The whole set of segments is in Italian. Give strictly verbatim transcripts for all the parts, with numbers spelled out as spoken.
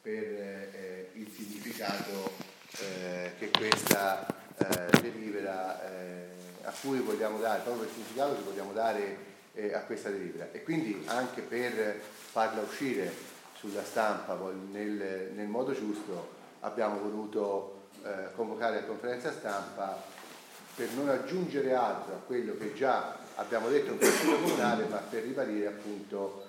per eh, il significato eh, che questa eh, delibera eh, a cui vogliamo dare, proprio il significato che vogliamo dare eh, a questa delibera, e quindi anche per farla uscire sulla stampa nel, nel modo giusto abbiamo voluto eh, convocare la conferenza stampa per non aggiungere altro a quello che già abbiamo detto in Consiglio Comunale, ma per ribadire appunto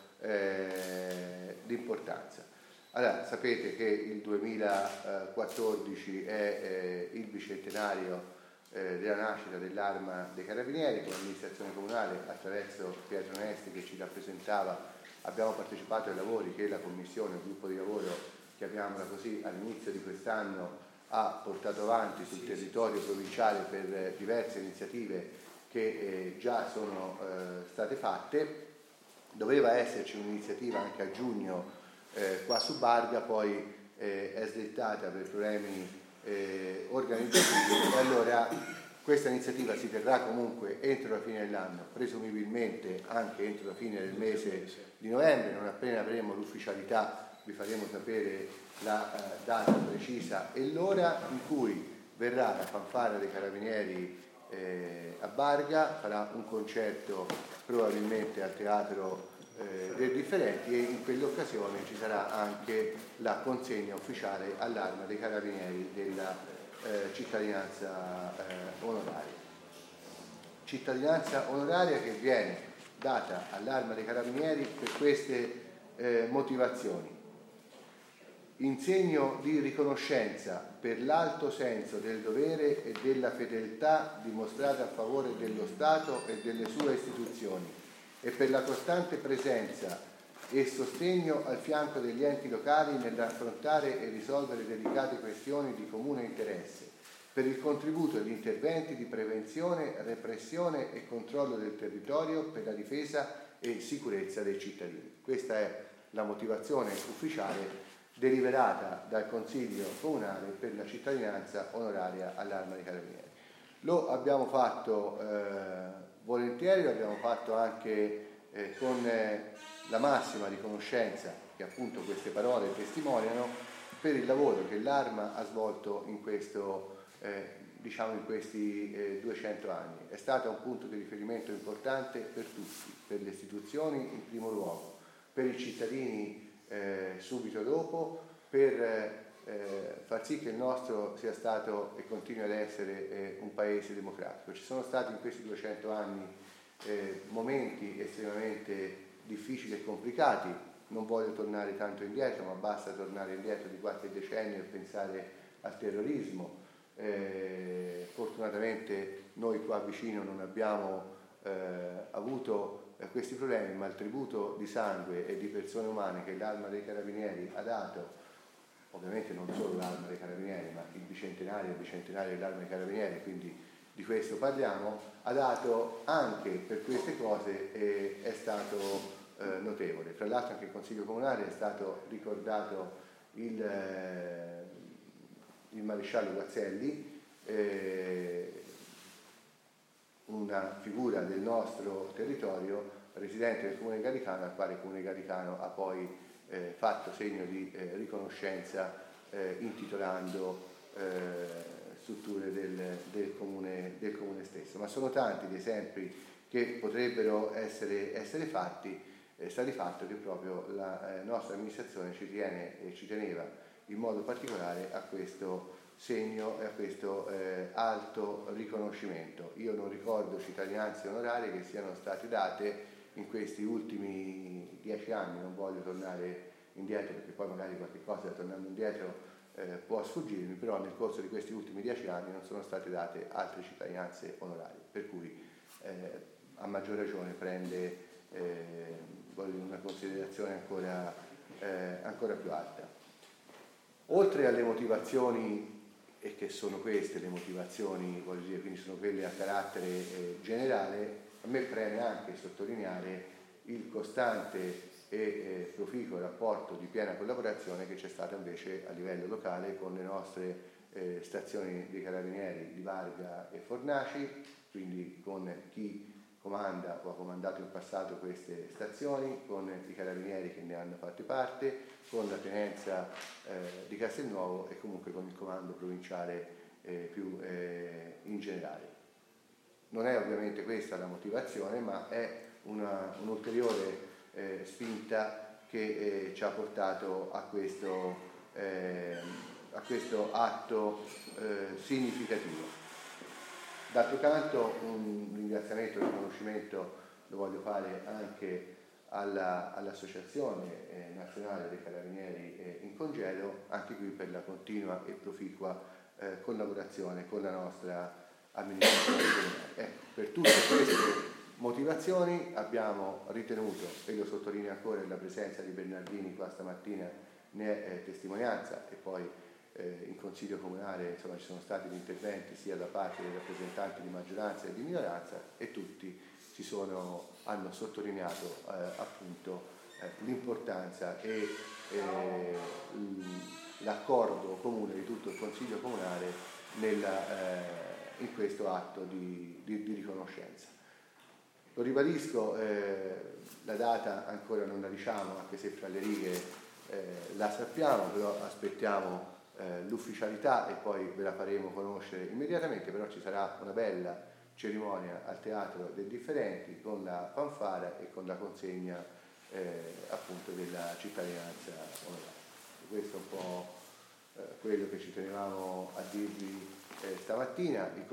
eh, l'importanza. Allora, sapete che il duemilaquattordici è eh, il bicentenario eh, della nascita dell'Arma dei Carabinieri. Con l'amministrazione comunale, attraverso Pietro Nesti che ci rappresentava, abbiamo partecipato ai lavori che la commissione, il gruppo di lavoro, chiamiamola così, all'inizio di quest'anno ha portato avanti sul territorio provinciale per eh, diverse iniziative che eh, già sono eh, state fatte. Doveva esserci un'iniziativa anche a giugno eh, qua su Barga, poi eh, è slittata per problemi eh, organizzativi, e allora questa iniziativa si terrà comunque entro la fine dell'anno, presumibilmente anche entro la fine del mese di novembre. Non appena avremo l'ufficialità vi faremo sapere la eh, data precisa e l'ora in cui verrà la fanfara dei Carabinieri eh, a Barga, farà un concerto probabilmente al Teatro eh, dei Differenti, e in quell'occasione ci sarà anche la consegna ufficiale all'Arma dei Carabinieri della eh, cittadinanza eh, onoraria. Cittadinanza onoraria che viene data all'Arma dei Carabinieri per queste eh, motivazioni: in segno di riconoscenza per l'alto senso del dovere e della fedeltà dimostrata a favore dello Stato e delle sue istituzioni, e per la costante presenza e sostegno al fianco degli enti locali nell'affrontare e risolvere delicate questioni di comune interesse, per il contributo agli interventi di prevenzione, repressione e controllo del territorio per la difesa e sicurezza dei cittadini. Questa è la motivazione ufficiale deliberata dal Consiglio Comunale per la cittadinanza onoraria all'Arma dei Carabinieri. Lo abbiamo fatto eh, volentieri, lo abbiamo fatto anche eh, con eh, la massima riconoscenza che appunto queste parole testimoniano per il lavoro che l'Arma ha svolto in questo eh, diciamo in questi eh, duecento anni. È stata un punto di riferimento importante per tutti, per le istituzioni in primo luogo, per i cittadini Eh, subito dopo, per eh, far sì che il nostro sia stato e continui ad essere eh, un paese democratico. Ci sono stati in questi duecento anni eh, momenti estremamente difficili e complicati. Non voglio tornare tanto indietro, ma basta tornare indietro di qualche decennio e pensare al terrorismo. Eh, fortunatamente noi qua vicino non abbiamo eh, avuto questi problemi, ma il tributo di sangue e di persone umane che l'Arma dei Carabinieri ha dato, ovviamente non solo l'Arma dei Carabinieri, ma il bicentenario e il bicentenario dell'Arma dei Carabinieri, quindi di questo parliamo, ha dato anche per queste cose e è stato eh, notevole. Tra l'altro anche il Consiglio Comunale è stato ricordato il, eh, il maresciallo Guazzelli, eh, una figura del nostro territorio, residente del Comune Gallicano, al quale il Comune Gallicano ha poi eh, fatto segno di eh, riconoscenza eh, intitolando eh, strutture del, del, comune, del Comune stesso. Ma sono tanti gli esempi che potrebbero essere, essere fatti. È stato di fatto che proprio la eh, nostra amministrazione ci tiene e ci teneva in modo particolare a questo segno e a questo eh, alto riconoscimento. Io non ricordo cittadinanze onorarie che siano state date in questi ultimi dieci anni, non voglio tornare indietro perché poi magari qualche cosa tornando indietro eh, può sfuggirmi, però nel corso di questi ultimi dieci anni non sono state date altre cittadinanze onorarie, per cui eh, a maggior ragione prende eh, una considerazione ancora, eh, ancora più alta. Oltre alle motivazioni, e che sono queste le motivazioni, voglio dire, quindi sono quelle a carattere eh, generale, a me preme anche sottolineare il costante e eh, proficuo rapporto di piena collaborazione che c'è stato invece a livello locale con le nostre eh, stazioni dei Carabinieri di Barga e Fornaci, quindi con chi comanda o ha comandato in passato queste stazioni, con i carabinieri che ne hanno fatto parte, con la tenenza eh, di Castelnuovo e comunque con il comando provinciale eh, più eh, in generale. Non è ovviamente questa la motivazione, ma è una, un'ulteriore eh, spinta che eh, ci ha portato a questo, eh, a questo atto eh, significativo. D'altro canto un ringraziamento e un riconoscimento lo voglio fare anche alla, all'Associazione eh, Nazionale dei Carabinieri eh, in Congedo, anche qui per la continua e proficua eh, collaborazione con la nostra amministrazione comunale. Ecco, per tutte queste motivazioni abbiamo ritenuto, e lo sottolineo ancora, la presenza di Bernardini qua stamattina ne è eh, testimonianza, e poi Eh, in Consiglio Comunale insomma, ci sono stati gli interventi sia da parte dei rappresentanti di maggioranza che di minoranza, e tutti ci sono, hanno sottolineato eh, appunto eh, l'importanza e eh, l'accordo comune di tutto il Consiglio Comunale nella, eh, in questo atto di, di, di riconoscenza. Lo ribadisco, eh, la data ancora non la diciamo, anche se fra le righe eh, la sappiamo, però aspettiamo Eh, l'ufficialità e poi ve la faremo conoscere immediatamente. Però ci sarà una bella cerimonia al Teatro dei Differenti con la fanfara e con la consegna eh, appunto della cittadinanza onoraria. Questo è un po' eh, quello che ci tenevamo a dirvi eh, stamattina. Il